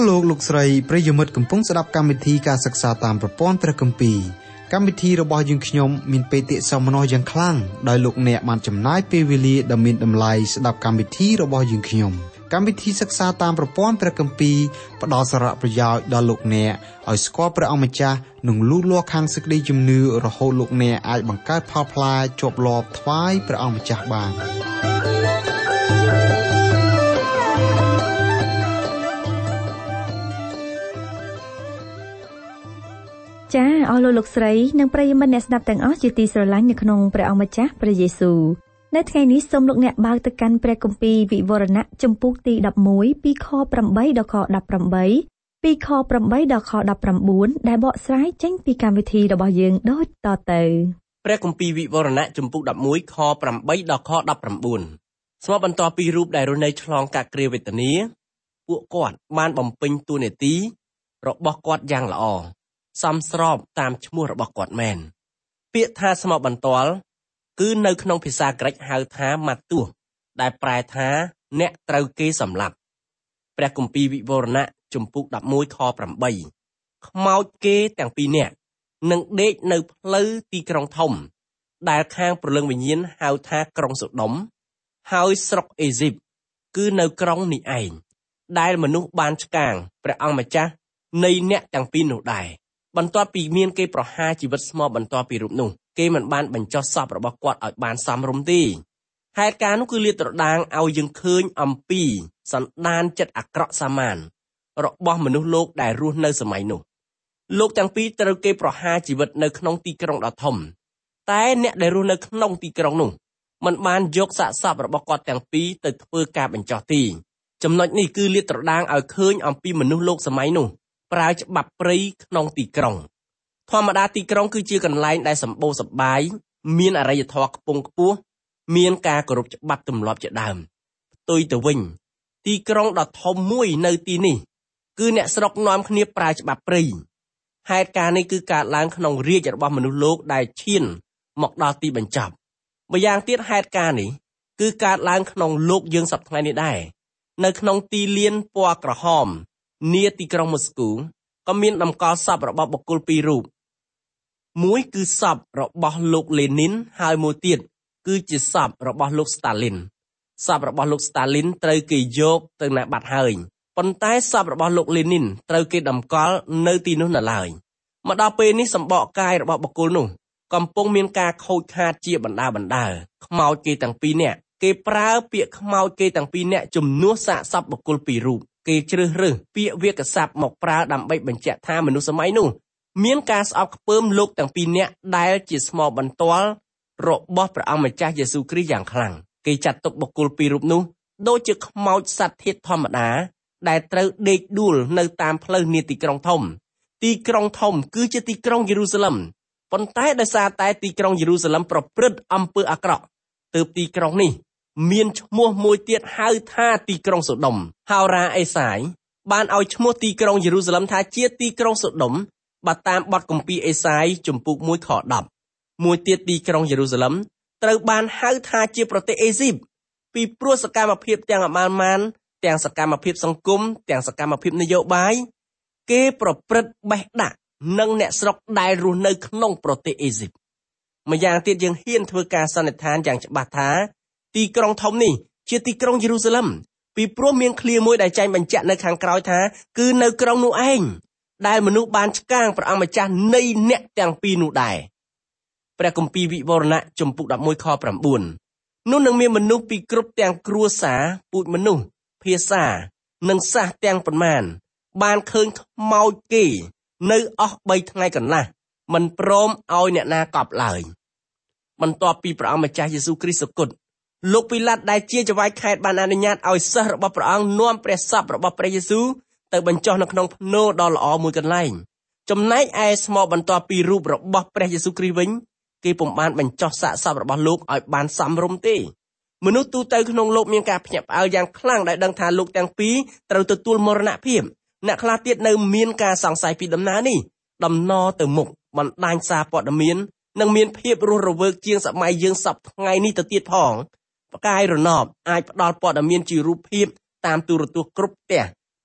លោកស្រីប្រិយមិត្តកំពុងស្ដាប់កម្មវិធីការសិក្សាតាមប្រព័ន្ធព្រះគម្ពីរកម្មវិធីរបស់យើងខ្ញុំមានបេតិសោមនស្សយ៉ាងខ្លាំងដោយលោកអ្នកបានចំណាយពេលវេលាដ៏មានតម្លៃស្ដាប់កម្មវិធីរបស់យើងខ្ញុំកម្មវិធីសិក្សាតាមប្រព័ន្ធព្រះគម្ពីរផ្ដល់សារៈប្រយោជន៍ដល់លោកអ្នកឲ្យស្គាល់ព្រះអង្គម្ចាស់និងលូតលាស់ខាងសេចក្តីជំនឿរហូតលោកអ្នកអាចបង្កើតផលផ្លែជាប់លាប់ថ្វាយព្រះអង្គម្ចាស់បានចា៎អស់លោកស្រីនិងប្រិយមិត្តអ្នកស្ដាប់ទាំងអស់ជាទីស្រឡាញ់នៅក្នុងព្រះអង្គម្ចាស់ព្រះយេស៊ូវនៅថ្ងៃនេះសូមលោកអ្នកបើកទៅកាន់ព្រះគម្ពីរវិវរណៈជំពូកទី11ពីខ8ដល់ខ18ពីខ8ដល់ខ19ដែលបកស្រាយចេញពីកម្មវិធីរបស់យើងដូចតទៅព្រះគម្ពីរវិវរណៈជំពូក11ខ8ដល់ខ19ស្របបន្ទាប់ពីរូបដែលរស់នៅឆ្លងកាត់គ្រាវេទនាពួកគាត់បានបំពេញតួនាទីរបស់គាត់យ៉ាងល្អសមស្របតាមឈ្មោះរបស់គាត់មែនពាក្យថាស្មោកបន្ទាល់គឺនៅក្នុងភាសាក្រិកហៅថាម៉ាទូសដែលប្រែថាអ្នកត្រូវគេសម្លាប់ព្រះគម្ពីរវិវរណៈជំពូក11ខ8ខ្មោចគេទាំងពីរនាក់នឹងដេកនៅផ្លូវទីក្រុងធំដែលខាងព្រលឹងវិញ្ញាណហៅថាក្រុងសូដុំហើយស្រុកអេស៊ីបគឺនៅក្រុងនេះឯងដែលមនុស្សបានឆ្កាងព្រះអង្គម្ចាស់នៃអ្នកទាំងពីរនោះដែរបន្ទាប់ពីមានគេប្រហារជីវិតស្មោកបន្ទាប់ពីរូបនោះគេមិនបានបញ្ចុះសពរបស់គាត់ឲ្យបានសមរម្យទេហេតុការណ៍នោះគឺលាតត្រដាងឲ្យយើងឃើញអំពីសន្តានចិត្តអាក្រក់សាមានរបស់មនុស្សលោកដែលរស់នៅសម័យនោះលោកទាំងពីរត្រូវគេប្រហារជីវិតនៅក្នុងទីក្រុងដ៏ធំតែអ្នកដែលរស់នៅក្នុងទីក្រុងនោះមិនបានយកសាកសពរបស់គាត់ទាំងពីរទៅធ្វើការបញ្ចុះទេចំណុចនេះគឺលាតត្រដាងឲ្យឃើញអំពីមនុស្សលោកសម័យនោះប្រើច្បាប់ព្រៃក្នុងទីក្រុងធម្មតាទីក្រុងគឺជាកន្លែងដែលសម្បូរសប្បាយមានអរិយធម៌ខ្ពង់ខ្ពស់មានការគោរពច្បាប់ទម្លាប់ជាដើមផ្ទុយទៅវិញទីក្រុងដ៏ធំមួយនៅទីនេះគឺអ្នកស្រុកនាំគ្នាប្រើច្បាប់ព្រៃហេតុការណ៍នេះគឺកើតឡើងក្នុងរាជ្យរបស់មនុស្សលោកដែលឈានមកដល់ទីបញ្ចប់ម្យ៉ាងទៀតហេតុការណ៍នេះគឺកើតឡើងក្នុងលោកយើងសប្តាហ៍នេះដែរនៅក្នុងទីលានពណ៌ក្រហមនាទីក្រុងម៉ូស្គូក៏មានតម្កល់សពរបស់បុគ្គលពីររូបមួយគឺសពរបស់លោកលេនីនហើយមួយទៀតគឺជាសពរបស់លោកស្តាលីនសពរបស់លោកស្តាលីនត្រូវគេយកទៅណាបាត់ហើយប៉ុន្តែសពរបស់លោកលេនីនត្រូវគេតម្កល់នៅទីនោះនៅឡើយមកដល់ពេលនេះសម្បកកាយរបស់បុគ្គលនោះកំពុងមានការខូចខាតជាបណ្ដាខ្មោចគេទាំងពីរនាក់គេប្រើពាក្យខ្មោចគេទាំងពីរនាក់ជំនួសសាកសពបុគ្គលពីររូបគេជ្រើសរើសពាក្យវាក្យសព្ទមកប្រើដើម្បីបញ្ជាក់ថាមនុស្សសម័យនោះមានការស្អប់ខ្ពើមលោកទាំងពីរនាក់ដែលជាស្មោបន្ទាល់របស់ព្រះអង្គម្ចាស់យេស៊ូវគ្រីស្ទយ៉ាងខ្លាំងគេចាត់ទុកបុគ្គលពីររូបនោះដូចជាខ្មោចសត្វធាតុធម្មតាដែលត្រូវដេកដួលនៅតាមផ្លូវនាទីក្រុងធំទីក្រុងធំគឺជាទីក្រុងយេរូសាឡិមប៉ុន្តែដោយសារតែទីក្រុងយេរូសាឡិមប្រព្រឹត្តអំពើអាក្រក់ទើបទីក្រុងនេះមានឈ្មោះមួយទៀតហៅថាទីក្រុងសូដុំហោរាអេសាយបានឲ្យឈ្មោះទីក្រុងយេរូសាឡិមថាជាទីក្រុងសូដុំបើតាមបទគម្ពីរអេសាយជំពូក1ខ10មួយទៀតទីក្រុងយេរូសាឡិមត្រូវបានហៅថាជាប្រទេសអេស៊ីបពីព្រោះសកម្មភាពទាំងអមានទាំងសកម្មភាពសង្គមទាំងសកម្មភាពនយោបាយគេប្រព្រឹត្តបេះដាក់នឹងអ្នកស្រុកដែលរស់នៅក្នុងប្រទេសអេស៊ីបម្យ៉ាងទៀតយើងហ៊ានធ្វើការសន្និដ្ឋានយ៉ាងច្បាស់ថាទីក្រុងធំនេះជាទីក្រុងយេរូសាឡិមពីព្រោះមានឃ្លាមួយដែលចែងបញ្ជាក់នៅខាងក្រោយថាគឺនៅក្រុងនោះឯងដែលមនុស្សបានឆ្កាងព្រះអង្គម្ចាស់នៃអ្នកទាំងពីរនោះដែរព្រះគម្ពីរវិវរណៈជំពូក11ខ9នោះនឹងមានមនុស្សពីគ្រប់ទាំងគ្រួសារពូជមនុស្សភាសានិងសាសទាំងប៉ុន្មានបានឃើញខ្មោចគេនៅអស់3ថ្ងៃកន្លះមិនព្រមឲ្យអ្នកណាកប់ឡើយបន្ទាប់ពីព្រះអង្គម្ចាស់យេស៊ូវគ្រីស្ទសុគតលោកពីឡាតដែលជាចៅហ្វាយខេត្តបានអនុញ្ញាតឲ្យសិស្សរបស់ព្រះអង្គនាំព្រះសពរបស់ព្រះយេស៊ូវទៅបញ្ចុះនៅក្នុងភ្នូរដ៏ល្អមួយកន្លែងចំណែកឯស្មោបន្ទាប់ពីរូបរបស់ព្រះយេស៊ូវគ្រីស្ទវិញគេពុំបានបញ្ចុះសាកសពរបស់លោកឲ្យបានសមរម្យទេមនុស្សទូទៅក្នុងលោកមានការភ្ញាក់ផ្អើលយ៉ាងខ្លាំងដែលដឹងថាលោកទាំងពីរត្រូវទទួលមរណភាពអ្នកខ្លះទៀតនៅមានការសង្ស័យពីដំណើរនេះដំណរទៅមុខបណ្ដាញសារព័ត៌មាននឹងមានភាពរស់រវើកជាងសម័យយើងសពថ្ងៃនេះទៅទៀតផងផ្កាយរណបអាចផ្ដល់ព័ត៌មានជារូបភាពតាមទូរទស្សន៍គ្រប់ផ្ទះ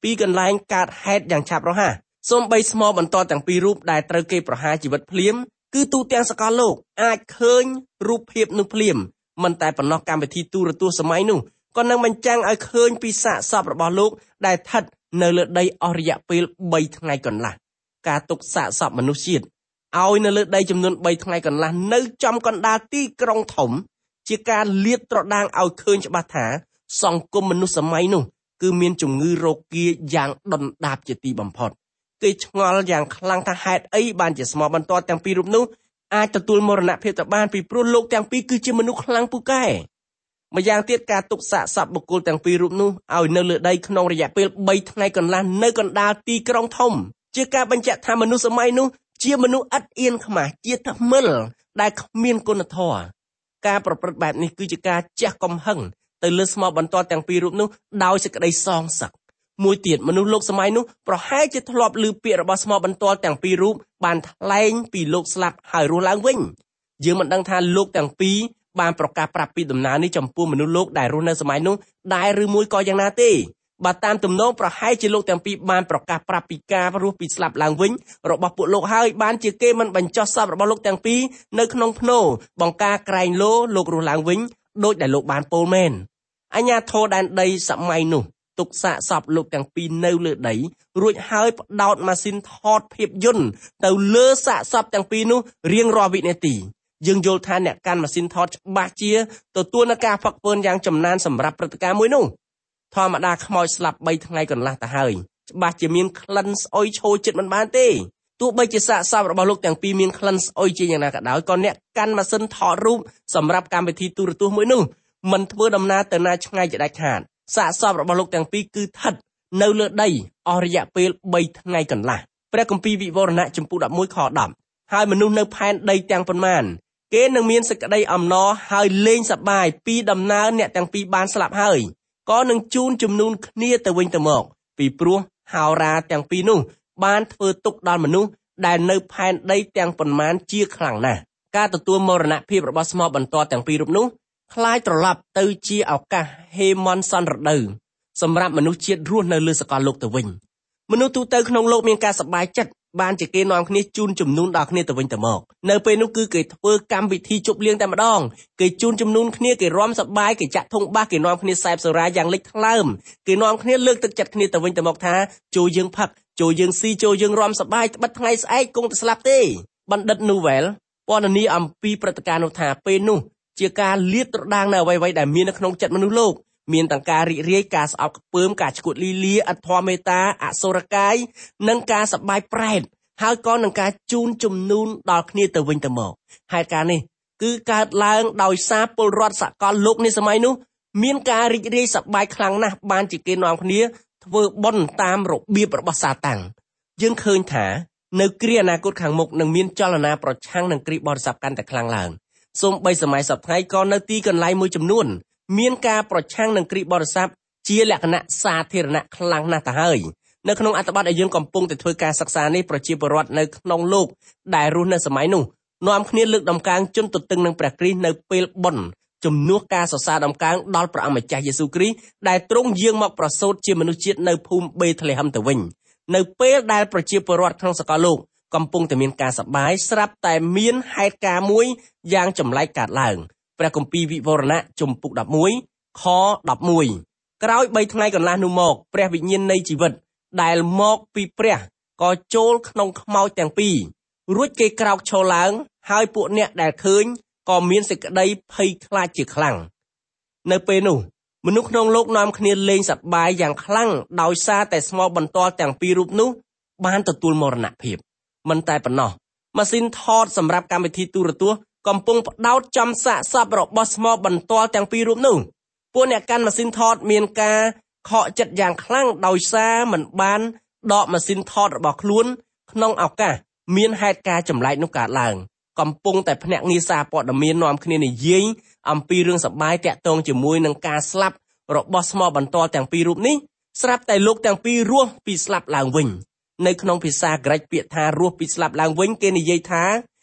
ពីកន្លែងកើតហេតុយ៉ាងឆាប់រហ័សសូម្បីស្មោបន្តទាំងពីររូបដែលត្រូវគេប្រហារជីវិតភ្លាមគឺទូទាំងសកលលោកអាចឃើញរូបភាពនោះភ្លាមមិនតែប៉ុណ្ណោះកម្មវិធីទូរទស្សន៍សម័យនោះក៏នឹងបញ្ចាំងឲ្យឃើញពីសាកសពរបស់លោកដែលស្ថិតនៅលើដីអស់រយៈពេល3ថ្ងៃកន្លះការទុកសាកសពមនុស្សជាតិឲ្យនៅលើដីចំនួន3ថ្ងៃកន្លះនៅចំកណ្ដាលទីក្រុងធំជាការលាតត្រដាងឲ្យឃើញច្បាស់ថាសង្គមមនុស្សសម័យនោះគឺមានជំងឺរោគាយ៉ាងដុនដាបជាទីបំផុតគេឆ្ងល់យ៉ាងខ្លាំងថាហេតុអីបានជាស្មោះបន្ទាល់ទាំងពីររូបនោះអាចទទួលមរណភាពទៅបានពីព្រោះលោកទាំងពីរគឺជាមនុស្សខ្លាំងពូកែម្យ៉ាងទៀតការទុកសាកសពបុគ្គលទាំងពីររូបនោះឲ្យនៅលើដីក្នុងរយៈពេល3ថ្ងៃកន្លះនៅកណ្ដាលទីក្រុងធំជាការបញ្ជាក់ថាមនុស្សសម័យនោះជាមនុស្សឥតអៀនខ្មាស់ជាថ្មិលដែលគ្មានគុណធម៌ការប្រព្រឹត្តបែបនេះគឺជាការជះកំហឹងទៅលើស្មោះបន្ទាល់ទាំងពីររូបនោះដោយសេចក្តីសងសឹកមួយទៀតមនុស្សលោកសម័យនោះប្រហែលជាធ្លាប់ឮពាក្យរបស់ស្មោះបន្ទាល់ទាំងពីររូបបានថ្លែងពីលោកស្លាប់ហើយរស់ឡើងវិញយើងមិនដឹងថាលោកទាំងពីរបានប្រកាសប្រាប់ពីដំណើរនេះចំពោះមនុស្សលោកដែលរស់នៅសម័យនោះដែរឬមួយក៏យ៉ាងណាទេបើតាមទំនងប្រហែលជាលោកទាំងពីរបានប្រកាសប្រាប់ពីការរស់ពីស្លាប់ឡើងវិញរបស់ពួកលោកហើយបានជាគេមិនបញ្ចុះសពរបស់លោកទាំងពីរនៅក្នុងភ្នោបង្ការក្រែងលោលោករស់ឡើងវិញដោយដែលលោកបានពោលមែនអាជ្ញាធរដែនដីសម័យនោះទុកសាកសពលោកទាំងពីរនៅលើដីរួចហើយផ្ដោតម៉ាស៊ីនថតភាពយន្តទៅលើសាកសពទាំងពីរនោះរៀងរាល់វិនាទីយើងយល់ថាអ្នកកាន់ម៉ាស៊ីនថតច្បាស់ជាទទួលនឹងការផឹកហ្វឺនយ៉ាងចំណានសម្រាប់ព្រឹត្តិការណ៍មួយនោះធម្មតាខ្មោចស្លាប់3ថ្ងៃកន្លះទៅហើយច្បាស់ជាមានក្លិនស្អុយឈរចិត្តមិនបានទេទោះបីជាសាកសពរបស់លោកទាំងពីរមានក្លិនស្អុយជាយ៉ាងណាក៏ដោយក៏អ្នកកាន់ម៉ាស៊ីនថតរូបសម្រាប់កម្មវិធីទូរទស្សន៍មួយនោះមិនធ្វើដំណើរទៅណាឆ្ងាយជាដាច់ខាតសាកសពរបស់លោកទាំងពីរគឺស្ថិតនៅលើដីអស់រយៈពេល3ថ្ងៃកន្លះព្រះគម្ពីរវិវរណៈចំពុក11ខ10ហើយមនុស្សនៅផែនដីទាំងប៉ុន្មានគេនឹងមានសេចក្តីអំណរហើយលេងសប្បាយពីដំណើរអ្នកទាំងពីរបានស្លាប់ហើយក៏នឹងជូនជំនូនគ្នាទៅវិញទៅមកពីព្រោះហោរាទាំងពីរនោះបានធ្វើទុកដល់មនុស្សដែលនៅផែនដីទាំងប៉ុន្មានជាខ្លាំងណាស់ការទទួលមរណភាពរបស់ស្មោះបន្ទាល់ទាំងពីររូបនោះคล้ายត្រឡប់ទៅជាឱកាសហេមន្តសន្នរដូវសម្រាប់មនុស្សជាតិរស់នៅលើសកលលោកទៅវិញមនុស្សទូទៅក្នុងលោកមានការសប្បាយចិត្តបានជាគេនាំគ្នាជូនជំនូនដល់គ្នាទៅវិញទៅមកនៅពេលនោះគឺគេធ្វើកម្មវិធីជប់លៀងតែម្ដងគេជូនជំនូនគ្នាគេរាំសប្បាយគេចាក់ធុងបាសគេនាំគ្នាសែបសូរ៉ាយ៉ាងលេចថ្លើមគេនាំគ្នាលើកទឹកចិត្តគ្នាទៅវិញទៅមកថាចូលយើងផឹកចូលយើងស៊ីចូលយើងរាំសប្បាយត្បិតថ្ងៃស្អែកគង់តែស្លាប់ទេបណ្ឌិត Novel ពណ៌នាអំពីព្រឹត្តិការណ៍នោះថាពេលនោះជាការលាតត្រដាងនៅអ្វីៗដែលមាននៅក្នុងចិត្តមនុស្សលោកមានទាំងការរីករាយការស្អប់ខ្ពើមការឈួតលីលាអធម៌មេត្តាអសុរកាយនិងការសប្បាយប្រែតហើយក៏នឹងការជូនជំនូនដល់គ្នាទៅវិញទៅមកហេតុការណ៍នេះគឺកើតឡើងដោយសារពលរដ្ឋសកលលោកនាសម័យនោះមានការរីករាយសប្បាយខ្លាំងណាស់បានជាគេនាំគ្នាធ្វើបុណ្យតាមរបៀបរបស់សាតាំងយើងឃើញថានៅគ្រាអនាគតខាងមុខនឹងមានចលនាប្រឆាំងនឹងគ្រីស្ទបរិស័ទកាន់តែខ្លាំងឡើងសូម្បីសម័យសព្វថ្ងៃក៏នៅទីកន្លែងមួយចំនួនមានការប្រឆាំងនឹងគ្រីស្ទបរិស័ទជាលក្ខណៈសាធារណៈខ្លាំងណាស់ទៅហើយនៅក្នុងអត្ថបទដែលយើងកំពុងតែធ្វើការសិក្សានេះប្រជាពលរដ្ឋនៅក្នុងលោកដែលរស់នៅសម័យនោះនាំគ្នាលើកដំកើងជន់ទទឹងនឹងព្រះគ្រីស្ទនៅពេលបុណ្យជំនួសការសរសើរដំកើងដល់ព្រះអង្គម្ចាស់យេស៊ូវគ្រីស្ទដែលទ្រង់យាងមកប្រសូតជាមនុស្សជាតិនៅភូមិបេត្លេហឹមទៅវិញនៅពេលដែលប្រជាពលរដ្ឋក្នុងសកលលោកកំពុងតែមានការសប្បាយស្រាប់តែមានហេតុការណ៍មួយយ៉ាងចម្លែកកើតឡើងព្រះគម្ពីរវិវរណៈជំពូក11ខ11ក្រោយ3ថ្ងៃកន្លះនោះមកព្រះវិញ្ញាណនៃជីវិតដែលមកពីព្រះក៏ចូលក្នុងខ្មោចទាំងពីររួចគេក្រោកឈរឡើងហើយពួកអ្នកដែលឃើញក៏មានសេចក្តីភ័យខ្លាចជាខ្លាំងនៅពេលនោះមនុស្សក្នុងលោកនាំគ្នាលេងសប្បាយយ៉ាងខ្លាំងដោយសារតែស្មោះបន្ទាល់ទាំងពីររូបនោះបានទទួលមរណភាពមិនតែប៉ុណ្ណោះម៉ាស៊ីនថតសម្រាប់កម្មវិធីទូរទស្សន៍កំពុងផ្ដោតចំសាកសពរបស់ស្មោះបន្ទាល់ទាំងពីររូបនោះពួកអ្នកកាន់ម៉ាស៊ីនថតមានការខកចិត្តយ៉ាងខ្លាំងដោយសារមិនបានដកម៉ាស៊ីនថតរបស់ខ្លួនក្នុងឱកាសមានហេតុការណ៍ចម្លែកនោះកើតឡើងកំពុងតែភ្នាក់ងារសារព័ត៌មាននាំគ្នានិយាយអំពីរឿងសប្បាយតាក់ទងជាមួយនឹងការស្លាប់របស់ស្មោះបន្ទាល់ទាំងពីររូបនេះស្រាប់តែលោកទាំងពីររស់ពីស្លាប់ឡើងវិញនៅក្នុងភាសាក្រិចពាក្យថារស់ពីស្លាប់ឡើងវិញគេនិយាយថា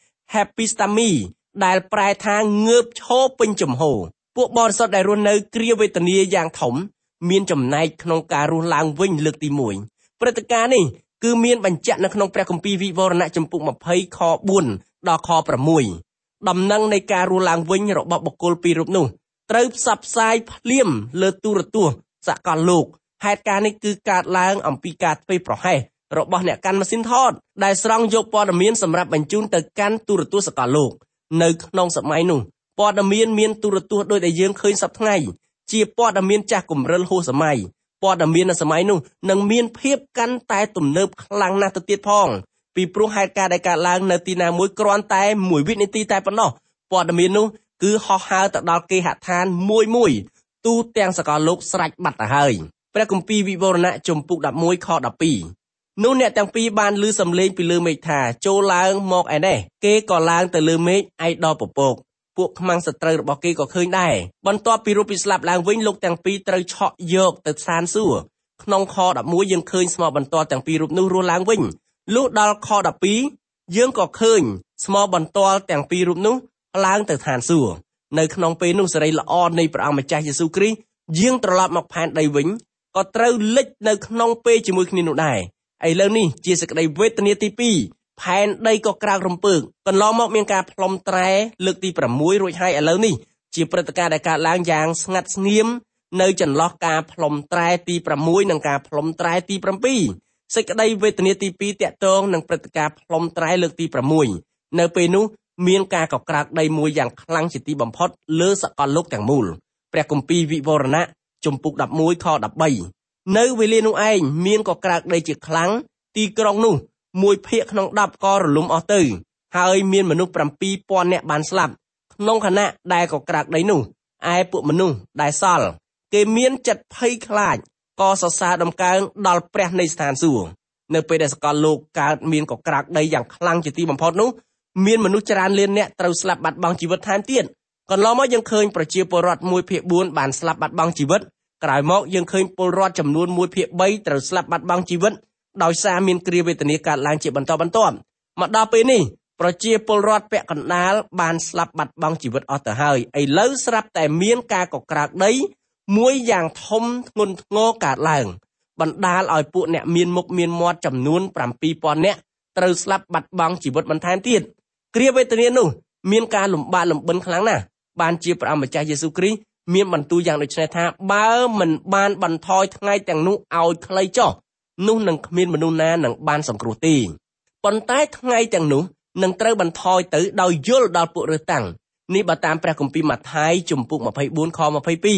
Hepistami ដែលប្រែថាងើបឈរពេញចំហពួកបរិសុទ្ធដែលរស់នៅគ្រាវេទនាយ៉ាងធំមានចំណែកក្នុងការរស់ឡើងវិញលើកទី1ព្រឹត្តិការណ៍នេះគឺមានបញ្ជាក់នៅក្នុងព្រះគម្ពីរវិវរណៈចំពុក20ខ4ដល់ខ6ដំណឹងនៃការរស់ឡើងវិញរបស់បុគ្គលពីររូបនោះត្រូវផ្សព្វផ្សាយភ្លាមលើទូរទស្សន៍សកលលោកហេតុការណ៍នេះគឺកើតឡើងអំពីការធ្វេសប្រហែសរបស់អ្នកកាន់ម៉ាស៊ីនថតដែលស្រង់យកព័ត៌មានសម្រាប់បញ្ជូនទៅកាន់ទូរទស្សន៍សកលលោកនៅក្នុងសម័យនោះព័ត៌មានទូរទស្សន៍ដោយដែលយើងឃើញសប្តាហ៍ថ្ងៃជាព័ត៌មានចាស់គំរិលហួសសម័យព័ត៌មាននៅសម័យនោះនឹងមានភាពកាន់តែទំនើបខ្លាំងណាស់ទៅទៀតផងពីព្រោះហេតុការណ៍ដែលកើតឡើងនៅទីណាមួយគ្រាន់តែ1វិនាទីតែប៉ុណ្ណោះព័ត៌មាននោះគឺហោះហើរទៅដល់គេហដ្ឋានមួយទូទាំងសកលលោកស្រេចបាត់ទៅហើយព្រះគម្ពីរវិវរណៈចំពុក11ខ12នោះអ្នកទាំងពីរបានឮសំឡេងពីលើមេឃថាចូលឡើងមកឯនេះគេក៏ឡើងទៅលើមេឃឯដល់ពពកពួកខ្មាំងសត្រូវរបស់គេក៏ឃើញដែរបន្ទាប់ពីរូបពីស្លាប់ឡើងវិញលោកទាំងពីរត្រូវឆក់យកទៅស្ថានសួគ៌ក្នុងខ11យើងឃើញស្មោបន្ទាល់ទាំងពីររូបនោះរស់ឡើងវិញលុះដល់ខ12យើងក៏ឃើញស្មោបន្ទាល់ទាំងពីររូបនោះឡើងទៅស្ថានសួគ៌នៅក្នុងពេលនោះសេរីល្អនៃព្រះអង្គម្ចាស់យេស៊ូវគ្រីស្ទយាងត្រឡប់មកផែនដីវិញក៏ត្រូវលិចនៅក្នុងពេលជាមួយគ្នានោះដែរឥឡូវនេះជាសេចក្តីវេទនាទី2ផែនដីក៏ក្រើករំពើកកន្លងមកមានការផ្លុំត្រែលើកទី6រួចហើយឥឡូវនេះជាព្រឹត្តិការណ៍ដែលកើតឡើងយ៉ាងស្ងាត់ស្ងៀមនៅចន្លោះការផ្លុំត្រែទី6និងការផ្លុំត្រែទី7សេចក្តីវេទនាទី2តាក់ទងនឹងព្រឹត្តិការណ៍ផ្លុំត្រែលើកទី6នៅពេលនោះមានការកក្រើកដីមួយយ៉ាងខ្លាំងជាទីបំផុតលើសកលលោកទាំងមូលព្រះគម្ពីរវិវរណៈចំពុក11ខ13នៅវេលានោះឯងមានកក្រើកដីជាខ្លាំងទីក្រុងនោះ1ភាគក្នុង10ក៏រលំអស់ទៅហើយមានមនុស្ស 7,000 នាក់បានស្លាប់ក្នុងខណៈដែលកក្រើកដីនោះឯពួកមនុស្សដែលសល់គេមានចិត្តភ័យខ្លាចក៏សរសើរដំកើងដល់ព្រះនៃស្ថានសួគ៌នៅពេលដែលសកលលោកកើតមានកក្រើកដីយ៉ាងខ្លាំងជាទីបំផុតនោះមានមនុស្សច្រើនលានអ្នកត្រូវស្លាប់បាត់បង់ជីវិតថែមទៀតកន្លងមកយើងឃើញប្រជាពលរដ្ឋ1ភាគ4បានស្លាប់បាត់បង់ជីវិតក្រោយមកយើងឃើញពលរដ្ឋចំនួន1ភាគ3ត្រូវស្លាប់បាត់បង់ជីវិតដោយសារមានគ្រាវេទនាកើតឡើងជាបន្តបន្ទាប់មកដល់ពេលនេះប្រជាពលរដ្ឋពាក់កណ្ដាលបានស្លាប់បាត់បង់ជីវិតអស់ទៅហើយឥឡូវស្រាប់តែមានការកក្រើកដីមួយយ៉ាងធំធ្ងន់ធ្ងរកើតឡើងបណ្ដាលឲ្យពួកអ្នកមានមុខមានមាត់ចំនួន 7,000 នាក់ត្រូវស្លាប់បាត់បង់ជីវិតបន្ថែមទៀតគ្រាវេទនានោះមានការលំបាកលំបិនខ្លាំងណាស់បានជាព្រះអង្គម្ចាស់យេស៊ូវគ្រីស្ទមានបន្ទូលយ៉ាងដូចនេះថាបើមិនបានបន្ថយថ្ងៃទាំងនោះឲ្យខ្លីចុះនោះនឹងគ្មានមនុស្សណានឹងបានសង្គ្រោះទេប៉ុន្តែថ្ងៃទាំងនោះនឹងត្រូវបន្ថយទៅដោយយល់ដល់ពួករើសតាំងនេះបើតាមព្រះគម្ពីរម៉ាថាយចំពុក24ខ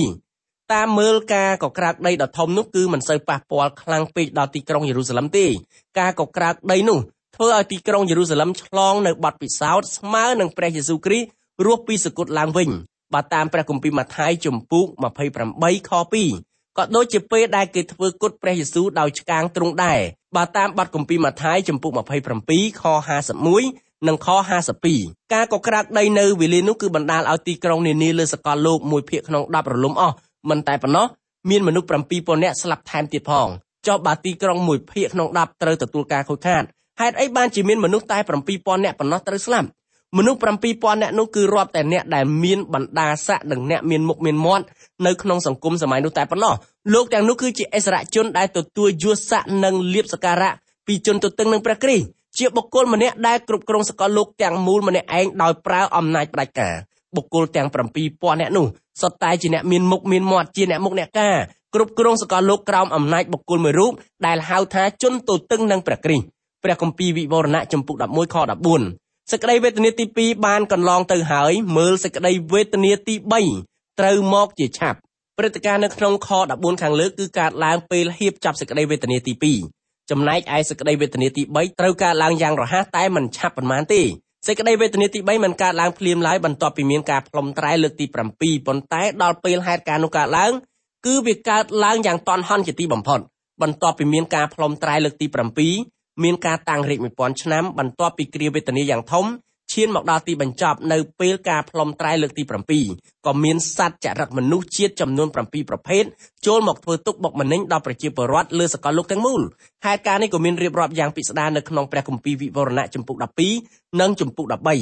22តាមមើលការកក្រើកដីដ៏ធំនោះគឺមិនសូវប៉ះពាល់ខ្លាំងពេកដល់ទីក្រុងយេរូសាឡឹមទេការកក្រើកដីនោះធ្វើឲ្យទីក្រុងយេរូសាឡឹមឆ្លងនៅបទពិសោធន៍ស្មើនឹងព្រះយេស៊ូវគ្រីស្ទរស់ពីសគត់ឡើងវិញបើតាមព្រះគម្ពីរម៉ាថាយចំពុក28ខ2ក៏ដូចជាពេលដែលគេធ្វើគុតព្រះយេស៊ូវដោយឆ្កាងទ្រង់ដែរបើតាមបទគម្ពីរម៉ាថាយចំពុក27ខ51និងខ52ការកក្រើកដីនៅវេលានោះគឺបណ្ដាលឲ្យទីក្រុងនានាលើសកលលោក1ភាគក្នុង10រលំអស់មិនតែប៉ុណ្ណោះមានមនុស្ស 7,000 នាក់ស្លាប់ថែមទៀតផងចុះបើទីក្រុង1ភាគក្នុង10ត្រូវទទួលការខូចខាតហេតុអីបានជាមានមនុស្សតែ 7,000 នាក់ប៉ុណ្ណោះត្រូវស្លាប់មនុស្ស 7,000 នាក់នោះគឺរាប់តែអ្នកដែលមានបណ្ដាស័ក្តិនិងអ្នកមានមុខមានមាត់នៅក្នុងសង្គមសម័យនោះតែប៉ុណ្ណោះលោកទាំងនោះគឺជាឥស្សរជនដែលទទួលយសស័ក្តិនិងលាភសក្ការៈពីជនទទឹងនឹងព្រះគ្រីស្ទជាបុគ្គលម្នាក់ដែលគ្រប់គ្រងសកលលោកទាំងមូលម្នាក់ឯងដោយប្រើអំណាចផ្ដាច់ការបុគ្គលទាំង 7,000 នាក់នោះសុទ្ធតែជាអ្នកមានមុខមានមាត់ជាអ្នកមុខអ្នកការគ្រប់គ្រងសកលលោកក្រោមអំណាចបុគ្គលមួយរូបដែលហៅថាជនទទឹងនឹងព្រះគ្រីស្ទព្រះគម្ពីរវិវរណៈចំពុក11ខ14សេចក្តីវេទនាទី2បានកន្លងទៅហើយមើលសេចក្តីវេទនាទី3ត្រូវមកជាឆាប់ព្រឹត្តិការណ៍នៅក្នុងខ14ខាងលើគឺកើតឡើងពេលហៀបចាប់សេចក្តីវេទនាទី2ចំណែកឯសេចក្តីវេទនាទី3ត្រូវកើតឡើងយ៉ាងរហ័សតែមិនឆាប់ប៉ុន្មានទេសេចក្តីវេទនាទី3មិនកើតឡើងភ្លាមឡើយបន្ទាប់ពីមានការផ្លុំត្រែលើកទី7ប៉ុន្តែដល់ពេលហេតុការណ៍នោះកើតឡើងគឺវាកើតឡើងយ៉ាងតន់ហន់ជាទីបំផុតបន្ទាប់ពីមានការផ្លុំត្រែលើកទី7មានការតាំងរាជ 1000 ឆ្នាំបន្ទាប់ពីគ្រាវេទនាយ៉ាងធំឈានមកដល់ទីបញ្ចប់នៅពេលការផ្លុំត្រែលើកទី7ក៏មានសត្វចរិតមនុស្សជាតិចំនួន7ប្រភេទចូលមកធ្វើទុក្ខបុកម្នេញដល់ប្រជាពលរដ្ឋលើសកលលោកទាំងមូលហេតុការណ៍នេះក៏មានរៀបរាប់យ៉ាងពិស្ដារនៅក្នុងព្រះគម្ពីរវិវរណៈចំពុក12និងចំពុក13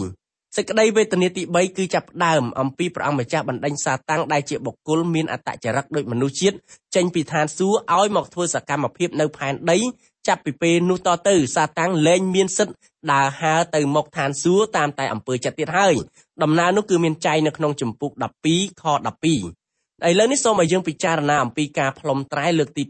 សេចក្តីវេទនាទី3គឺចាប់ផ្ដើមអំពីព្រះអង្គម្ចាស់បណ្ដេញសាតាំងដែលជាបុគ្គលមានអត្តចរិតដូចមនុស្សជាតិចេញពីឋានសួគ៌ឲ្យមកធ្វើសកម្មភាពនៅផែនដីចាប់ពីពេលនោះតទៅសាតាំងលែងមានសិទ្ធិដើរហើរទៅមកឋានសួគ៌តាមតែអំពើចិត្តទៀតហើយដំណើរនោះគឺមានចែងនៅក្នុងជំពូក12ខ12ឥឡូវនេះសូមឲ្យយើងពិចារណាអំពីការផ្លុំត្រែលើកទី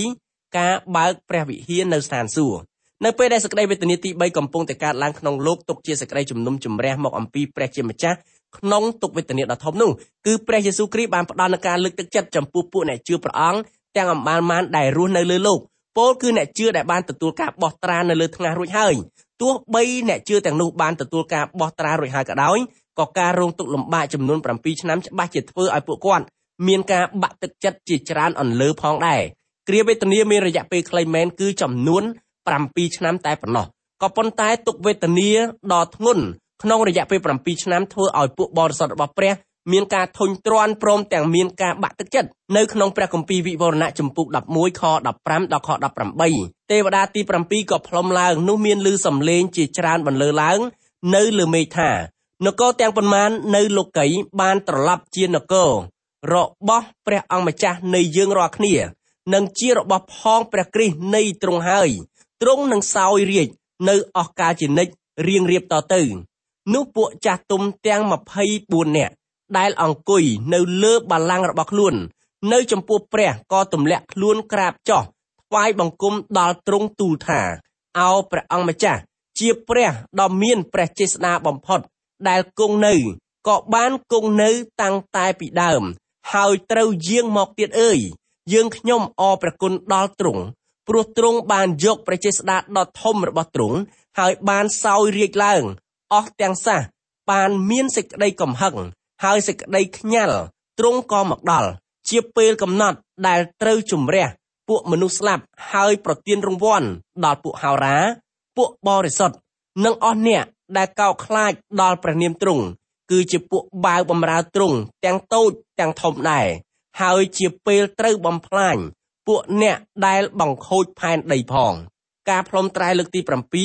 7ការបើកព្រះវិហារនៅស្ថានសួគ៌នៅពេលដែលសេចក្តីវេទនាទី3កំពុងតែកើតឡើងក្នុងលោកទុកជាសេចក្តីជំនុំជម្រះមកអំពីព្រះជាម្ចាស់ក្នុងទុក្ខវេទនាដ៏ធំនោះគឺព្រះយេស៊ូវគ្រីស្ទបានផ្ដល់នូវការលើកទឹកចិត្តចំពោះពួកអ្នកជឿព្រះអង្គទាំងអម្បាលម៉ានដែលរស់នៅលើលោកពោលគឺអ្នកជឿដែលបានទទួលការបោះត្រានៅលើថ្ងាសរួចហើយទោះបីអ្នកជឿទាំងនោះបានទទួលការបោះត្រារួចហើយក៏ដោយក៏ការរងទុក្ខលំបាកចំនួន7ឆ្នាំច្បាស់ជាធ្វើឲ្យពួកគាត់មានការបាក់ទឹកចិត្តជាច្រើនអន្លើផងដែរគ្រាវេទនាមានរយៈពេលខ្លីមែនគឺចំនួន7ឆ្នាំតែប៉ុណ្ណោះក៏ប៉ុន្តែទុក្ខវេទនាដ៏ធ្ងន់ក្នុងរយៈពេល7ឆ្នាំធ្វើឲ្យពួកបរិសុទ្ធរបស់ព្រះមានការធុញទ្រាន់ព្រមទាំងមានការបាក់ទឹកចិត្តនៅក្នុងព្រះគម្ពីរវិវរណៈជំពូក11ខ15ដល់ខ18ទេវតាទី7ក៏ផ្លុំឡើងនោះមានឮសំឡេងជាច្រើនបន្លឺឡើងនៅលើមេឃថានគរទាំងប៉ុន្មាននៅលោកីបានត្រឡប់ជានគររបស់ព្រះអង្គម្ចាស់នៃយើងរាល់គ្នានិងជារបស់ផងព្រះគ្រីស្ទនៃទ្រង់ហើយទ្រង់នឹងសោយរាជ្យនៅអស់កលជានិច្ចរៀងរៀបតទៅនោះពួកចាស់ទុំទាំង24នាក់ដែលអង្គុយនៅលើបល្ល័ង្ករបស់ខ្លួននៅចំពោះព្រះក៏ទម្លាក់ខ្លួនក្រាបចុះថ្វាយបង្គំដល់ទ្រង់ទូលថាអោព្រះអង្គម្ចាស់ជាព្រះដ៏មានព្រះចេស្តាបំផុតដែលគង់នៅក៏បានគង់នៅតាំងតែពីដើមហើយត្រូវយាងមកទៀតអើយយើងខ្ញុំអរព្រះគុណដល់ទ្រង់ព្រោះទ្រង់បានយកព្រះចេស្តាដ៏ធំរបស់ទ្រង់ហើយបានសោយរាជ្យឡើងអស់ទាំងសះបានមានសេចក្តីកំហឹងហើយសេចក្តីខ្ញាល់ទ្រង់ក៏មកដល់ជាពេលកំណត់ដែលត្រូវជំរះពួកមនុស្សស្លាប់ហើយប្រទានរង្វាន់ដល់ពួកហោរាពួកបរិសុទ្ធនិងអស់អ្នកដែលកោតខ្លាចដល់ព្រះនាមទ្រង់គឺជាពួកបាវបម្រើទ្រង់ទាំងតូចទាំងធំដែរហើយជាពេលត្រូវបំផ្លាញពួកអ្នកដែលបង្ខូចផែនដីផងការផ្លុំត្រែលើកទី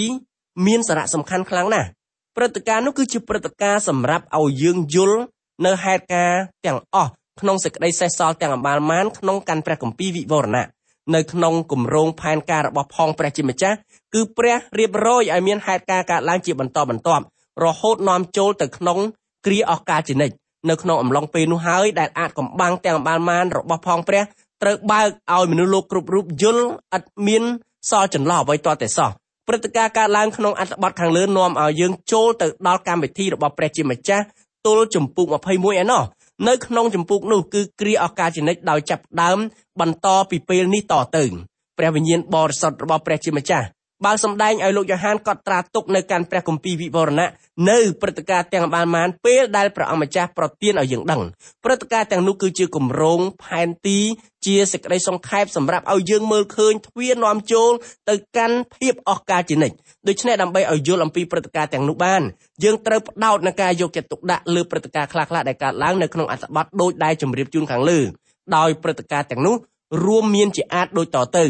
7មានសារៈសំខាន់ខ្លាំងណាស់ព្រឹត្តិការណ៍នោះគឺជាព្រឹត្តិការណ៍សម្រាប់ឲ្យយើងយល់នៅហេតុការណ៍ទាំងអស់ក្នុងសេចក្តីសេះសល់ទាំងអម្បាលម៉ានក្នុងកាន់ព្រះគម្ពីរវិវរណៈនៅក្នុងគម្រោងផែនការរបស់ផងព្រះជាម្ចាស់គឺព្រះរៀបរយឲ្យមានហេតុការណ៍កើតឡើងជាបន្តបន្ទាប់រហូតនាំចូលទៅក្នុងគ្រាអស់កលជានិច្ចនៅក្នុងអំឡុងពេលនោះហើយដែលអាចកំបាំងទាំងអម្បាលម៉ានរបស់ផងព្រះត្រូវបើកឲ្យមនុស្សលោកគ្រប់រូបយល់ឥតមានសល់ចន្លោះអ្វីទាល់តែសោះព្រឹត្តិការណ៍កើតឡើងក្នុងអត្ថបទខាងលើនាំឲ្យយើងចូលទៅដល់កម្មវិធីរបស់ព្រះជាម្ចាស់ទល់ជំពូក21ឯណោះនៅក្នុងជំពូកនោះគឺគ្រាអស់កលជានិច្ចដោយចាប់ផ្ដើមបន្តពីពេលនេះតទៅព្រះវិញ្ញាណបរិសុទ្ធរបស់ព្រះជាម្ចាស់បើសម្ដែងឲ្យលោកយ៉ូហានកត់ត្រាទុកនៅកាន់ព្រះគម្ពីរវិវរណៈនៅព្រឹត្តិការណ៍ទាំងអម្បាលម៉ានពេលដែលព្រះអង្គម្ចាស់ប្រទានឲ្យយើងដឹងព្រឹត្តិការណ៍ទាំងនោះគឺជាគម្រោងផែនទីជាសេចក្តីសង្ខេបសម្រាប់ឲ្យយើងមើលឃើញទ្វារនាំចូលទៅកាន់ភាពអស់កលជានិច្ចដូច្នេះដើម្បីឲ្យយល់អំពីព្រឹត្តិការណ៍ទាំងនោះបានយើងត្រូវផ្ដោតនឹងការយកចិត្តទុកដាក់លើព្រឹត្តិការណ៍ខ្លះៗដែលកើតឡើងនៅក្នុងអត្ថបទដូចដែលជម្រាបជូនខាងលើដោយព្រឹត្តិការណ៍ទាំងនោះរួមមានជាអាចដូចតទៅ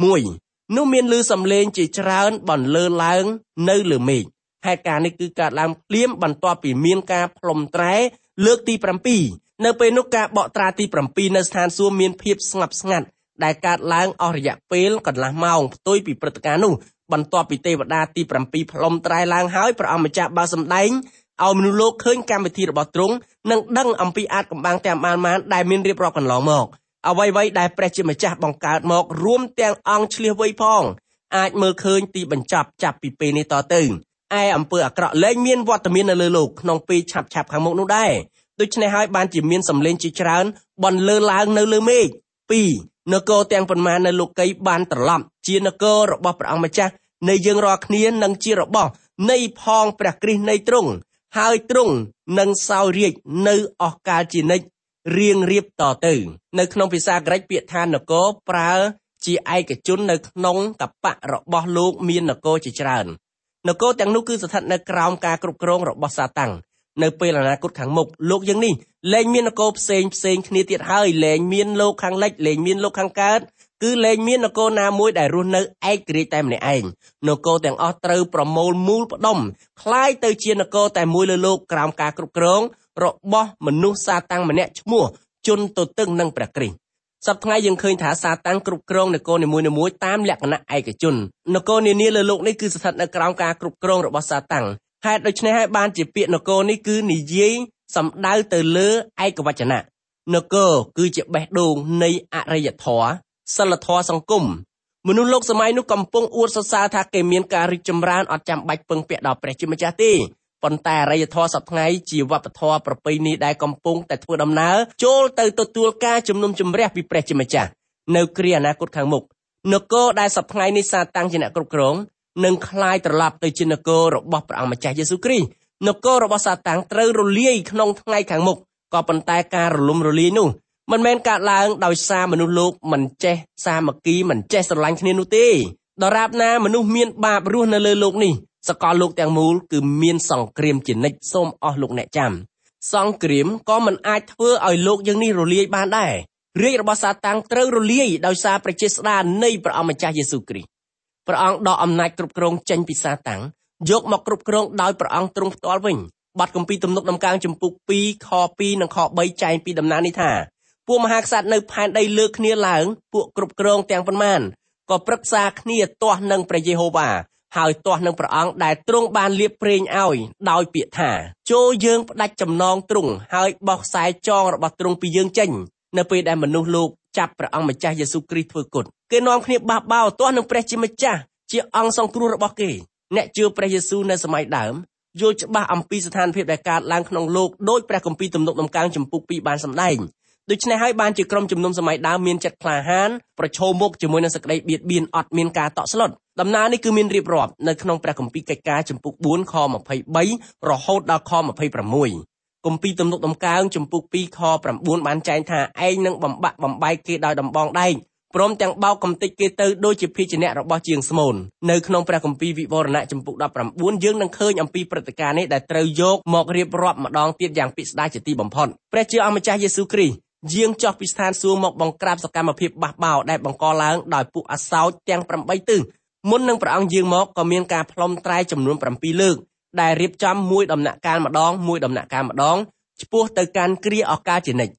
1នោះមានឮសំឡេងជាច្រើនបន្លឺឡើងនៅលើមេឃហេតុការណ៍នេះគឺកើតឡើងភ្លាមបន្ទាប់ពីមានការផ្លុំត្រែលើកទី7នៅពេលនោះការបកត្រាទី7នៅស្ថានសួគ៌មានភាពស្ងប់ស្ងាត់ដែលកើតឡើងអស់រយៈពេលកន្លះម៉ោងផ្ទុយពីព្រឹត្តិការណ៍នោះបន្ទាប់ពីទេវតាទី7ផ្លុំត្រែឡើងហើយព្រះអង្គម្ចាស់បានសម្ដែងឲ្យមនុស្សលោកឃើញកម្មវិធីរបស់ទ្រង់និងដឹងអំពីអាចកំបាំងទាំងបានដែលមានរៀបរាប់កន្លងមកអ្វីៗដែលព្រះជាម្ចាស់បង្កើតមករួមទាំងអង្គឆ្លៀសវៃផងអាចមើលឃើញទីបញ្ចប់ចាប់ពីពេលនេះតទៅឯអំពើអាក្រក់លែងមានវត្តមាននៅលើលោកក្នុងពេលឆាប់ខាងមុខនោះដែរដូច្នេះហើយបានជាមានសម្លេងជាច្រើនបន្លឺឡើងនៅលើមេឃ2នគរទាំងប៉ុន្មាននៅលោកីបានត្រឡប់ជានគររបស់ព្រះអង្គម្ចាស់នៃយើងរាល់គ្នានឹងជារបស់នៃផងព្រះគ្រីស្ទនៃទ្រង់ហើយទ្រង់នឹងសោយរាជ្យនៅអស់កលជានិច្ចរៀងរៀបតទៅនៅក្នុងភាសាក្រិកពាក្យថានគរប្រើជាឯកជននៅក្នុងកបៈរបស់លោកមាននគរជាច្រើននគរទាំងនោះគឺស្ថិតនៅក្រោមការគ្រប់គ្រងរបស់សាតាំងនៅពេលអនាគតខាងមុខលោកយ៉ាងនេះលែងមាននគរផ្សេងគ្នាទៀតហើយលែងមានលោកខាងលិចលែងមានលោកខាងកើតគឺលែងមាននគរណាមួយដែលរស់នៅឯករាជ្យតែម្នាក់ឯងនគរទាំងអស់ត្រូវប្រមូលមូលផ្ដុំคล้ายទៅជានគរតែមួយលើโลกក្រោមការគ្រប់គ្រងរបស់មនុស្សសាតាំងម្នាក់ឈ្មោះជនទទឹងនឹងព្រះគ្រីស្ទសប្តាហ៍ថ្ងៃយើងឃើញថាសាតាំងគ្រប់គ្រងនគរនីមួយៗតាមលក្ខណៈឯកជននគរនានាលើโลกនេះគឺស្ថិតនៅក្រោមការគ្រប់គ្រងរបស់សាតាំងហេតុដូច្នេះហើយបានជាពាក្យនគរនេះគឺនិយាយសំដៅទៅលើឯកវចនៈនគរគឺជាបេះដូងនៃអរិយធម៌សិលធម៌សង្គមមនុស្សលោកសម័យនោះកំពុងអួតសរសើរថាគេមានការរីកចម្រើនអត់ចាំបាច់ពឹងពាក់ដល់ព្រះជាម្ចាស់ទេប៉ុន្តែអរិយធម៌សប្តាហ៍ថ្ងៃជាវប្បធម៌ប្រពៃណីដែលកំពុងតែធ្វើដំណើរចូលទៅទទួលការជំនុំជម្រះពីព្រះជាម្ចាស់នៅគ្រាអនាគតខាងមុខនគរដែលសប្តាហ៍ថ្ងៃនេះសាតាំងជាអ្នកគ្រប់គ្រងនឹងคล้ายត្រឡប់ទៅជានគររបស់ព្រះអង្គម្ចាស់យេស៊ូវគ្រីស្ទនគររបស់សាតាំងត្រូវរលាយក្នុងថ្ងៃខាងមុខក៏ប៉ុន្តែការរលំរលាយនោះមិនមែនកើតឡើងដោយសារមនុស្សលោកមិនចេះសាមគ្គីមិនចេះស្រឡាញ់គ្នានោះទេដរាបណាមនុស្សមានបាបរស់នៅលើโลกនេះសកលលោកទាំងមូលគឺមានសង្គ្រាមជានិច្ចសូមអស់លោកអ្នកចាំសង្គ្រាមក៏មិនអាចធ្វើឲ្យលោកយើងនេះរលាយបានដែររាជរបស់សាតាំងត្រូវរលាយដោយសារប្រជាស្ដារនៃព្រះអង្គម្ចាស់យេស៊ូវគ្រីស្ទព្រះអង្គដកអំណាចគ្រប់គ្រងចេញពីសាតាំងយកមកគ្រប់គ្រងដោយព្រះអង្គទ្រង់ផ្ទាល់វិញបទគម្ពីរទំនុកដំកើងចំពុក2ខ2និងខ3ចែងពីដំណើរនេះថាពួកមហាក្សត្រនៅផែនដីលើកគ្នាឡើងពួកគ្រប់គ្រងទាំងប៉ុន្មានក៏ប្រឹក្សាគ្នាទាស់នឹងព្រះយេហូវ៉ាហើយទាស់នឹងព្រះអង្គដែលទ្រង់បានលាបប្រេងឲ្យដោយពាក្យថាចូលយើងផ្ដាច់ចំណងទ្រង់ហើយបោះខ្សែចងរបស់ទ្រង់ពីយើងចេញនៅពេលដែលមនុស្សលោកចាប់ព្រះអង្គម្ចាស់យេស៊ូវគ្រីស្ទធ្វើគុតគេនាំគ្នាបះបោរទាស់នឹងព្រះជាម្ចាស់ជាអង្គសង្គ្រោះរបស់គេអ្នកជឿព្រះយេស៊ូវនៅសម័យដើមយល់ច្បាស់អំពីស្ថានភាពដែលកើតឡើងក្នុងលោកដោយព្រះគម្ពីរទំនុកដំកើងចំពុក2បានសម្ដែងដូច្នេះហើយបានជាក្រុមជំនុំសម័យដើមមានចិត្តក្លាហានប្រឈមមុខជាមួយនឹងសេចក្តីបៀតបៀនអត់មានការតក់ស្លុតដំណើរនេះគឺមានរៀបរាប់នៅក្នុងព្រះគម្ពីរកិច្ចការចំពុក4ខ23រហូតដល់ខ26គម្ពីរទំនុកដំកើងចំពុក2ខ9បានចែងថាឯងនឹងបំបាក់បំបែកគេដោយដំបងដែកព្រមទាំងបោកកំទេចគេទៅដូចជាភេជ្ជៈរបស់ជាងស្មូននៅក្នុងព្រះគម្ពីរវិវរណៈចំពុក19យើងនឹងឃើញអំពីព្រឹត្តិការណ៍នេះដែលត្រូវយកមករៀបរាប់ម្ដងទៀតយ៉ាងពិស្ដារជាទីបំផុតព្រះជាអង្គម្ចាស់យេស៊ូវគ្រីស្ទយាងចុះពីស្ថានសួគ៌មកបង្ក្រាបសកម្មភាពបះបោរដែលបង្កឡើងដោយពួកអាសោចទាំង8ទិសមុននឹងព្រះអង្គយាងមកក៏មានការផ្លុំត្រែចំនួន7លើកដែលរៀបចំមួយដំណាក់កាលម្ដងឆ្ពោះទៅកាន់គ្រាឱកាសជានិច្ច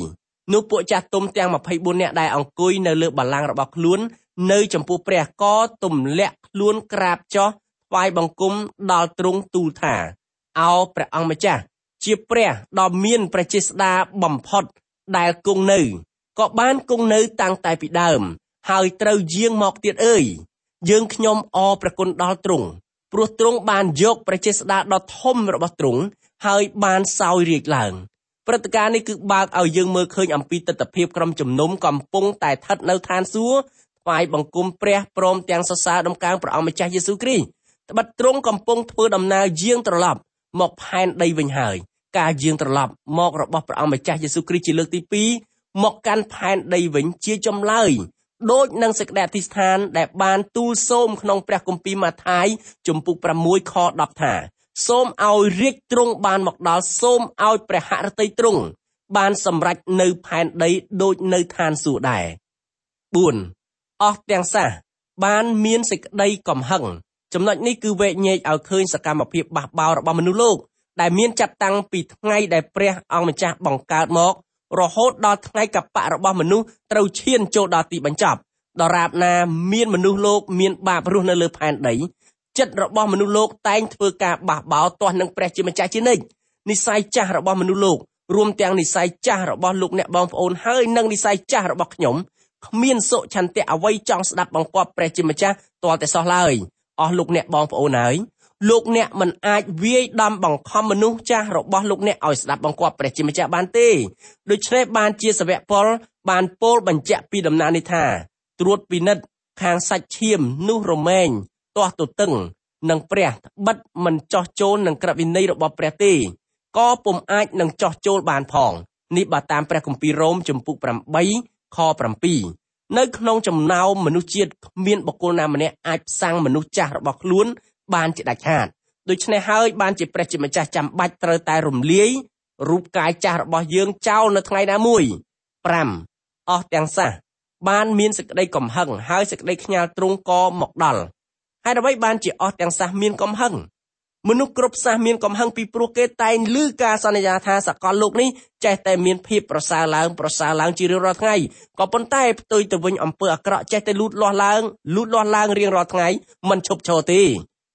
3នោះពួកចាស់ទុំទាំង24នាក់ដែលអង្គុយនៅលើបល្ល័ង្ករបស់ខ្លួននៅចំពោះព្រះក៏ទម្លាក់ខ្លួនក្រាបចុះថ្វាយបង្គំដល់ទ្រង់ទូលថាអោព្រះអង្គម្ចាស់ជាព្រះដ៏មានព្រះចេស្តាបំផុតដែលគង់នៅក៏បានគង់នៅតាំងតែពីដើមហើយត្រូវយាងមកទៀតអើយយើងខ្ញុំអរព្រះគុណដល់ទ្រង់ព្រោះទ្រង់បានយកព្រះចេស្តាដ៏ធំរបស់ទ្រង់ហើយបានសោយរាជឡើងព្រឹត្តិការណ៍នេះគឺបើកឲ្យយើងមើលឃើញអំពីទស្សនវិជ្ជាក្រុមជំនុំកំពុងតែស្ថិតនៅឋានសួគ៌ថ្វាយបង្គំព្រះព្រមទាំងសរសើរដំកើងព្រះអង្គម្ចាស់យេស៊ូវគ្រីស្ទត្បិតទ្រង់កំពុងធ្វើដំណើរយាងត្រឡប់មកផែនដីវិញហើយការយាងត្រឡប់មករបស់ព្រះអង្គម្ចាស់យេស៊ូវគ្រីស្ទជាលើកទី2មកកាន់ផែនដីវិញជាចម្លើយដូចនឹងសេចក្តីអធិស្ឋានដែលបានទូលសូមក្នុងព្រះគម្ពីរម៉ាថាយជំពូក6ខ10ថាសូមឲ្យរាជទ្រង់បានមកដល់សូមឲ្យព្រះហឫទ័យទ្រង់បានសម្រេចនៅផែនដីដូចនៅឋានសួគ៌ដែរ4អស់ទាំងសះបានមានសេចក្តីកំហឹងចំណុចនេះគឺវែកញែកឲ្យឃើញសកម្មភាពបះបោររបស់មនុស្សលោកដែលមានចាប់តាំងពីថ្ងៃដែលព្រះអង្គម្ចាស់បង្កើតមករហូតដល់ថ្ងៃកបៈរបស់មនុស្សត្រូវឈានចូលដល់ទីបញ្ចប់ដរាបណាមានមនុស្សលោកមានបាបរស់នៅលើផែនដីចិត្តរបស់មនុស្សលោកតែងធ្វើការបះបោរទាស់នឹងព្រះជាម្ចាស់ជានិច្ចនិស្ស័យចាស់របស់មនុស្សលោករួមទាំងនិស្ស័យចាស់របស់លោកអ្នកបងប្អូនហើយនិងនិស្ស័យចាស់របស់ខ្ញុំគ្មានសុឆន្ទៈអ្វីចង់ស្ដាប់បង្គាប់ព្រះជាម្ចាស់ទាល់តែសោះឡើយអស់លោកអ្នកបងប្អូនហើយលោកអ្នកមិនអាចវាយដំបង្ខំមនុស្សចាស់របស់លោកអ្នកឲ្យស្ដាប់បង្គាប់ព្រះជាម្ចាស់បានទេដូច្នេះបានជាសាវកប៉ុលបានពោលបញ្ជាក់ពីដំណើរនេះថាត្រួតពិនិត្យខាងសាច់ឈាមនោះរមែងទាស់ទទឹងនឹងព្រះត្បិតមិនចោះចូលនឹងក្រឹតវិន័យរបស់ព្រះទេក៏ពុំអាចនឹងចោះចូលបានផងនេះបើតាមព្រះគម្ពីររ៉ូមចំពុក8ខ7នៅក្នុងចំណោមមនុស្សជាតិគ្មានបុគ្គលណាម្នាក់អាចផ្សាំងមនុស្សចាស់របស់ខ្លួនបានជាដាច់ខាតដូច្នេះហើយបានជាព្រះជាម្ចាស់ចាំបាច់ត្រូវតែរំលាយរូបកាយចាស់របស់យើងចោលនៅថ្ងៃណាមួយ5អស់ទាំងសះបានមានសេចក្តីកំហឹងហើយសេចក្តីខ្ញាល់ទ្រង់ក៏មកដល់ហេតុអ្វីបានជាអស់ទាំងសះមានកំហឹងមនុស្សគ្រប់សះមានកំហឹងពីព្រោះគេតែងឮការសន្យាថាសកលលោកនេះចេះតែមានភាពប្រសើរឡើងជារៀងរាល់ថ្ងៃក៏ប៉ុន្តែផ្ទុយទៅវិញអំពើអាក្រក់ចេះតែលូតលាស់ឡើងរៀងរាល់ថ្ងៃមិនឈប់ឈរទេ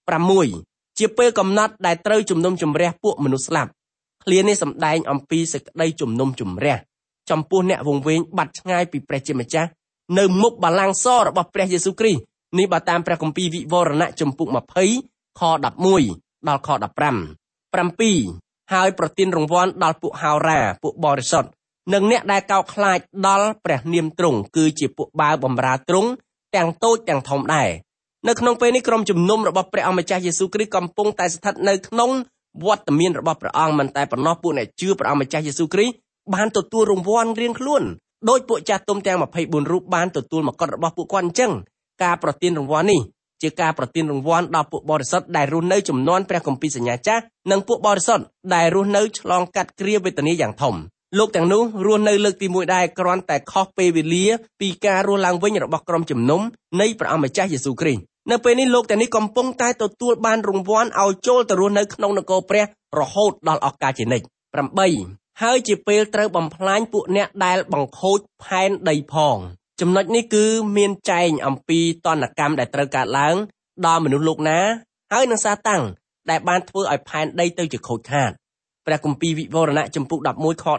6ជាពេលកំណត់ដែលត្រូវជំនុំជម្រះពួកមនុស្សស្លាប់ឃ្លានេះសម្ដែងអំពីសេចក្តីជំនុំជម្រះចំពោះអ្នកវង្វេងបាត់ឆ្ងាយពីព្រះជាម្ចាស់នៅមុខបល្ល័ង្កសរបស់ព្រះយេស៊ូវគ្រីស្ទនេះបើតាមព្រះគម្ពីរវិវរណៈជំពូក20ខ11ដល់ខ15 7ហើយប្រទានរង្វាន់ដល់ពួកហោរាពួកបរិសុទ្ធនិងអ្នកដែលកោតខ្លាចដល់ព្រះនាមទ្រង់គឺជាពួកបាវបម្រើទ្រង់ទាំងតូចទាំងធំដែរនៅក្នុងពេលនេះក្រុមជំនុំរបស់ព្រះអង្គម្ចាស់យេស៊ូវគ្រីស្ទកំពុងតែស្ថិតនៅក្នុងវត្តមានរបស់ព្រះអង្គមិនតែប៉ុណ្ណោះពួកអ្នកជឿព្រះអង្គម្ចាស់យេស៊ូវគ្រីស្ទបានទទួលរង្វាន់រៀងខ្លួនដោយពួកចាស់ទុំទាំង24រូបបានទទួលមកុដរបស់ពួកគាត់អញ្ចឹងការប្រទានរង្វាន់នេះជាការប្រទានរង្វាន់ដល់ពួកបរិសុទ្ធដែលរស់នៅជំនាន់ព្រះគម្ពីរសញ្ញាចាស់និងពួកបរិសុទ្ធដែលរស់នៅឆ្លងកាត់គ្រាវេទនាយ៉ាងធំលោកទាំងនោះរស់នៅលើកទី1ដែរគ្រាន់តែខុសពេលវេលាពីការរស់ឡើងវិញរបស់ក្រុមជំនុំនៃព្រះអង្គម្ចាស់យេស៊ូវគ្រីស្ទនៅពេលនេះលោកទាំងនេះកំពុងតែទទួលបានរង្វាន់ឲ្យចូលទៅរស់នៅក្នុងនគរព្រះរហូតដល់អស់កលជានិច្ច8ហើយជាពេលត្រូវបំផ្លាញពួកអ្នកដែលបង្ខូចផែនដីផងចំណុចនេះគឺមានចែងអំពីតនកម្មដែលត្រូវកើតឡើងដល់មនុស្សលោកណាហើយនឹងសាតាំងដែលបានធ្វើឲ្យផែនដីទៅជាខូចខាតព្រះគម្ពីរវិវរណៈជំពូក11ខ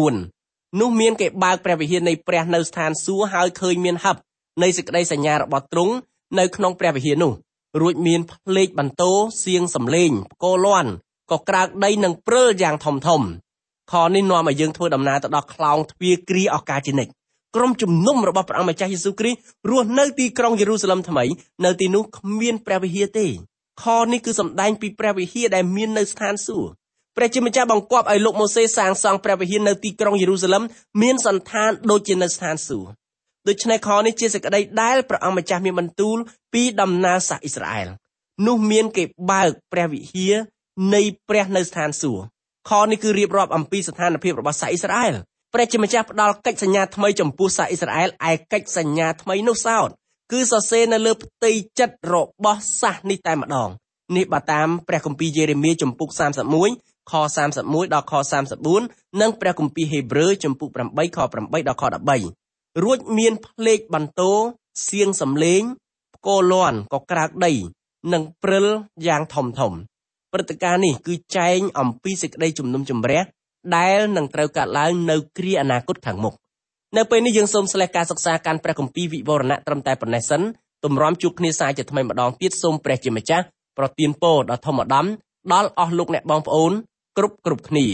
19នោះមានគេបើកព្រះវិហារនៃព្រះនៅស្ថានសួគ៌ហើយឃើញមានហឹបនៃសេចក្តីសញ្ញារបស់ទ្រង់នៅក្នុងព្រះវិហារនោះរួចមានភ្លេចបន្ទោសៀងសំឡេងផ្គរលាន់ក៏ក្រើកដីនឹងព្រើលយ៉ាងធំខនេះនាំឲ្យយើងធ្វើដំណើរទៅដល់ខ្លោងទ្វារគ្រាអស់កលជានិច្ចក្រុមជំនុំរបស់ព្រះអង្គម្ចាស់យេស៊ូវគ្រីស្ទរស់នៅទីក្រុងយេរូសាឡិមថ្មីនៅទីនោះគ្មានព្រះវិហារទេខនេះគឺសម្ដែងពីព្រះវិហារដែលមាននៅស្ថានសួគ៌ព្រះជាម្ចាស់បង្គាប់ឲ្យលោកម៉ូសេសាងសង់ព្រះវិហារនៅទីក្រុងយេរូសាឡិមមានសន្តានដូចជានៅស្ថានសួគ៌ដូច្នេះខនេះជាសេចក្តីដែលព្រះអង្គម្ចាស់មានបន្ទូលពីដំណើរសាសអ៊ីស្រាអែលនោះមានគេបើកព្រះវិហារនៃព្រះនៅស្ថានសួគ៌ខនេះគឺរៀបរាប់អំពីស្ថានភាពរបស់សាសអ៊ីស្រាអែលព្រះជាម្ចាស់ផ្ដល់កិច្ចសញ្ញាថ្មីចំពោះសាសអ៊ីស្រាអែលឯកិច្ចសញ្ញាថ្មីនោះសោតគឺសរសេរនៅលើផ្ទៃចិត្តរបស់សាសនេះតែម្ដងនេះបើតាមព្រះគម្ពីរយេរេមៀជំពូក31ខ31ដល់ខ34និងព្រះគម្ពីរហេព្រើរជំពូក8ខ8ដល់ខ13រួចមានភ្លេចបន្ទោសៀងសំឡេងផ្គរលាន់ក៏ក្រើកដីនិងព្រិលយ៉ាងធំព្រឹត្តិការណ៍នេះគឺចែងអំពីសេចក្តីជំនុំជម្រះដែលនឹងត្រូវកើតឡើងនៅគ្រាអនាគតខាងមុខនៅពេលនេះយើងសូមស្លេះការសិក្សាកាន់ព្រះគម្ពីរវិវរណៈត្រឹមតែប៉ុណ្ណេះសិនទម្រាំជួបគ្នាសាជាថ្មីម្ដងទៀតសូមព្រះជាម្ចាស់ប្រទានពរដល់ធម្មដំដល់អស់លោកអ្នកបងប្អូនគ្រប់គ្នា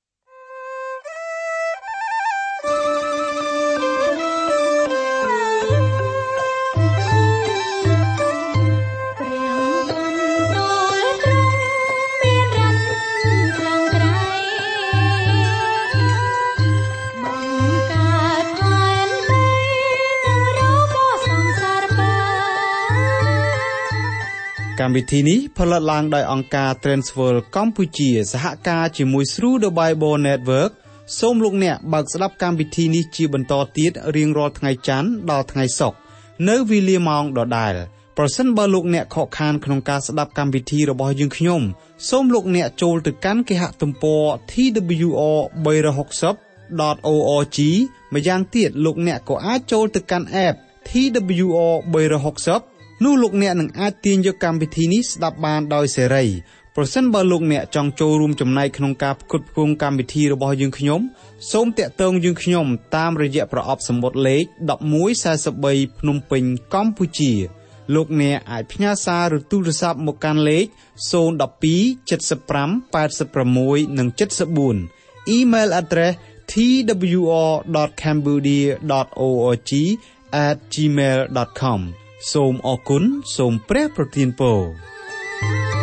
កម្មវិធីនេះផលិតឡើងដោយអង្គការ Transworld កម្ពុជាសហការជាមួយ Through the Bible Network សូមលោកអ្នកបើកស្ដាប់កម្មវិធីនេះជាបន្តទៀតរៀងរាល់ថ្ងៃច័ន្ទដល់ថ្ងៃសុក្រនៅវេលាម៉ោងដដែលប្រសិនបើលោកអ្នកខកខានក្នុងការស្ដាប់កម្មវិធីរបស់យើងខ្ញុំសូមលោកអ្នកចូលទៅកាន់គេហទំព័រ twr360.org ម្យ៉ាងទៀតលោកអ្នកក៏អាចចូលទៅកាន់ app twr360នោះលោកអ្នកនឹងអាចទាញយកកម្មវិធីនេះស្ដាប់បានដោយសេរីប្រសិនបើលោកអ្នកចង់ចូលរួមចំណែកក្នុងការផ្គត់ផ្គង់កម្មវិធីរបស់យើងខ្ញុំសូមតាក់ទងយើងខ្ញុំតាមរយៈប្រអប់សំបុត្រលេខ1143ភ្នំពេញកម្ពុជាលោកអ្នកអាចផ្ញើសារឬទូរស័ព្ទមកកាន់លេខ012 75 86 និង 74 Email address twr.cambodia.org@gmail.com សូមអរគុណសូមព្រះប្រទានពរ